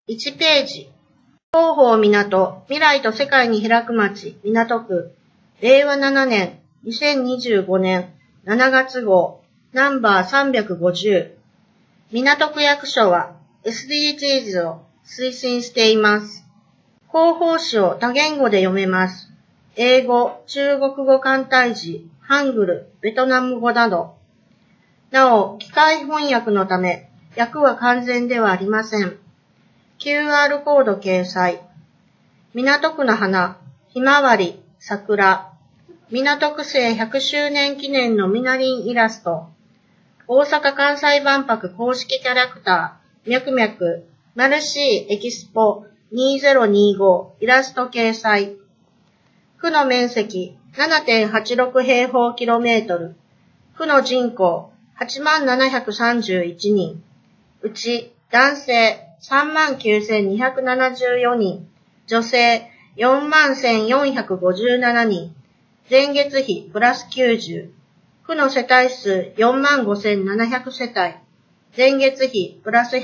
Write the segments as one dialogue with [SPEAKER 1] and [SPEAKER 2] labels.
[SPEAKER 1] 1ページ。広報港、未来と世界に開く街、港区、令和7年、2025年7月号、ナンバー350。港区役所は SDGs を推進しています。広報誌を多言語で読めます。英語、中国語簡体字、ハングル、ベトナム語など。なお、機械翻訳のため、訳は完全ではありません。QR コード掲載。港区の花、ひまわり、桜。港区制100周年記念のミナリンイラスト。大阪・関西万博公式キャラクター、ミャクミャク、マルシーエキスポ2025イラスト掲載。区の面積 7.86 平方キロメートル。区の人口8731人。うち男性39,274人。女性41,457人。前月比プラス90。区の世帯数45,700世帯。前月比プラス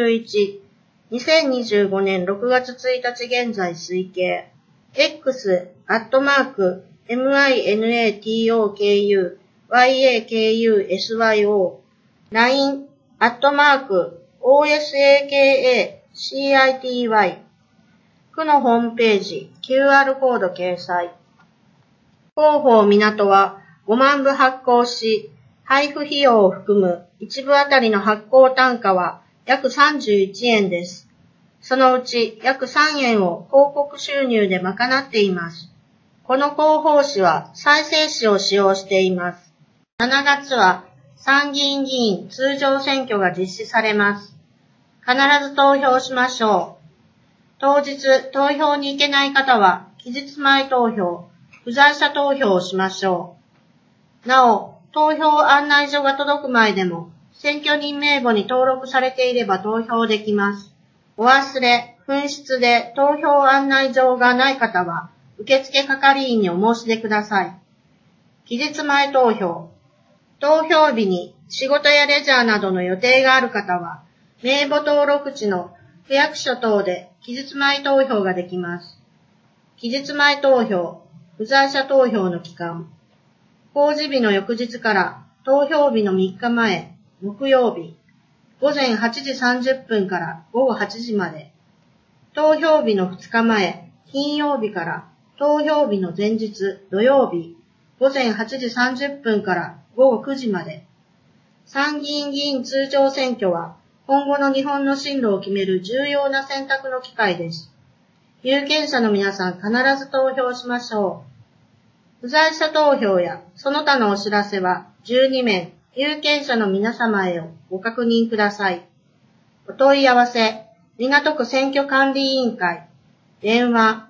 [SPEAKER 1] 111。2025年6月1日現在推計。X、@MINATOKU、YAKUSYO。LINE、@OSAKACITY。区のホームページ、QR コード掲載。広報港は5万部発行し、配布費用を含む1部あたりの発行単価は約31円です。そのうち約3円を広告収入で賄っています。この広報誌は再生紙を使用しています。7月は参議院議員通常選挙が実施されます。必ず投票しましょう。当日投票に行けない方は期日前投票、不在者投票をしましょう。なお、投票案内所が届く前でも選挙人名簿に登録されていれば投票できます。お忘れ、紛失で投票案内状がない方は受付係員にお申し出ください。期日前投票。投票日に仕事やレジャーなどの予定がある方は名簿登録地の区役所等で期日前投票ができます。期日前投票、不在者投票の期間。公示日の翌日から投票日の3日前、木曜日、午前8時30分から午後8時まで。投票日の2日前、金曜日から投票日の前日、土曜日、午前8時30分から午後9時まで。参議院議員通常選挙は、今後の日本の進路を決める重要な選択の機会です。有権者の皆さん必ず投票しましょう。不在者投票やその他のお知らせは12名、有権者の皆様へをご確認ください。お問い合わせ、港区選挙管理委員会、電話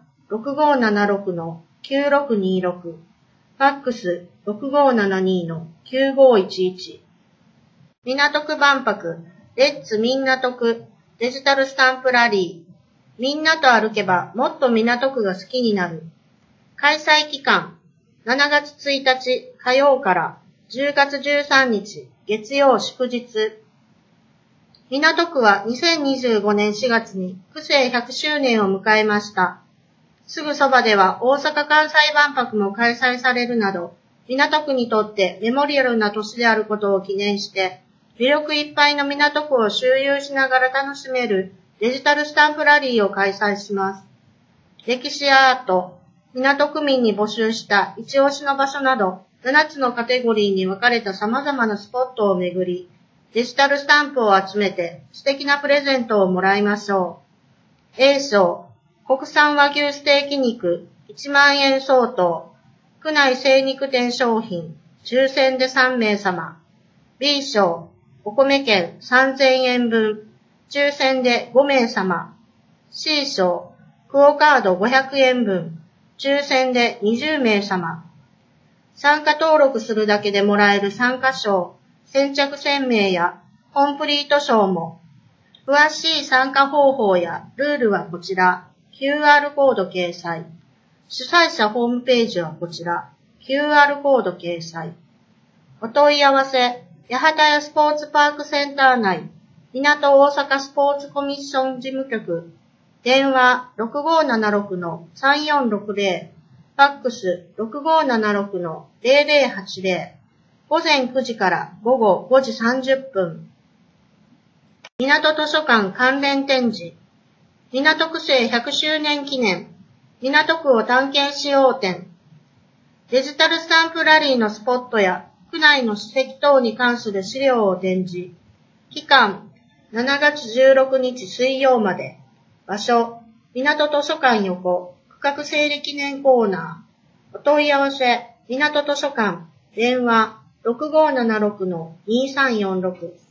[SPEAKER 1] 6576-9626、ファックス 6572-9511。港区万博、レッツみんなとくデジタルスタンプラリー。みんなと歩けばもっと港区が好きになる。開催期間、7月1日火曜から10月13日月曜祝日。港区は2025年4月に区政100周年を迎えました。すぐそばでは大阪・関西万博も開催されるなど、港区にとってメモリアルな年であることを記念して、魅力いっぱいの港区を周遊しながら楽しめるデジタルスタンプラリーを開催します。歴史やアート、港区民に募集した一押しの場所など、7つのカテゴリーに分かれた様々なスポットを巡り、デジタルスタンプを集めて素敵なプレゼントをもらいましょう。A 賞、国産和牛ステーキ肉1万円相当、区内精肉店商品、抽選で3名様。B 賞、お米券3000円分、抽選で5名様。C 賞、クオカード500円分、抽選で20名様。参加登録するだけでもらえる参加賞、先着1000名やコンプリート賞も。詳しい参加方法やルールはこちら。QR コード掲載。主催者ホームページはこちら。QR コード掲載。お問い合わせ、八幡屋スポーツパークセンター内港大阪スポーツコミッション事務局、電話 6576-3460、ファックス 6576-0080、午前9時から午後5時30分。港図書館関連展示、港区政100周年記念、港区を探検しよう展、デジタルスタンプラリーのスポットや区内の史跡等に関する資料を展示、期間7月16日水曜まで、場所、港図書館横、区画整理記念コーナー、お問い合わせ、港図書館、電話 6576-2346